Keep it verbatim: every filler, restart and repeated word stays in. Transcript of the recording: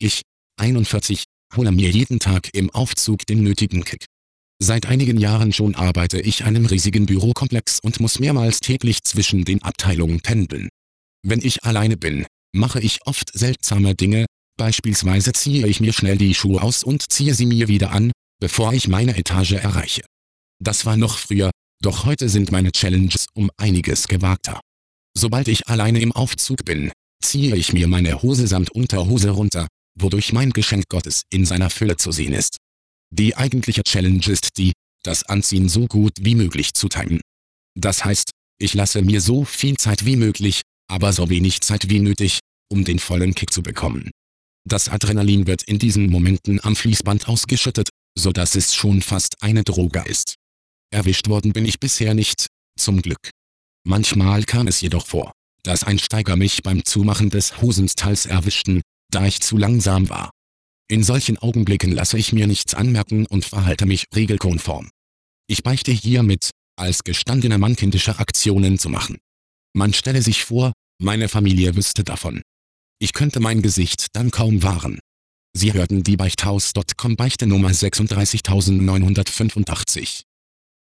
Ich, einundvierzig, hole mir jeden Tag im Aufzug den nötigen Kick. Seit einigen Jahren schon arbeite ich einem riesigen Bürokomplex und muss mehrmals täglich zwischen den Abteilungen pendeln. Wenn ich alleine bin, mache ich oft seltsame Dinge, beispielsweise ziehe ich mir schnell die Schuhe aus und ziehe sie mir wieder an, bevor ich meine Etage erreiche. Das war noch früher, doch heute sind meine Challenges um einiges gewagter. Sobald ich alleine im Aufzug bin, ziehe ich mir meine Hose samt Unterhose runter, wodurch mein Geschenk Gottes in seiner Fülle zu sehen ist. Die eigentliche Challenge ist die, das Anziehen so gut wie möglich zu timen. Das heißt, ich lasse mir so viel Zeit wie möglich, aber so wenig Zeit wie nötig, um den vollen Kick zu bekommen. Das Adrenalin wird in diesen Momenten am Fließband ausgeschüttet, so dass es schon fast eine Droge ist. Erwischt worden bin ich bisher nicht, zum Glück. Manchmal kam es jedoch vor, dass Einsteiger mich beim Zumachen des Hosentals erwischten, da ich zu langsam war. In solchen Augenblicken lasse ich mir nichts anmerken und verhalte mich regelkonform. Ich beichte hiermit, als gestandener Mann kindische Aktionen zu machen. Man stelle sich vor, meine Familie wüsste davon. Ich könnte mein Gesicht dann kaum wahren. Sie hörten die Beichthaus Punkt com Beichte Nummer sechsunddreißigtausendneunhundertfünfundachtzig.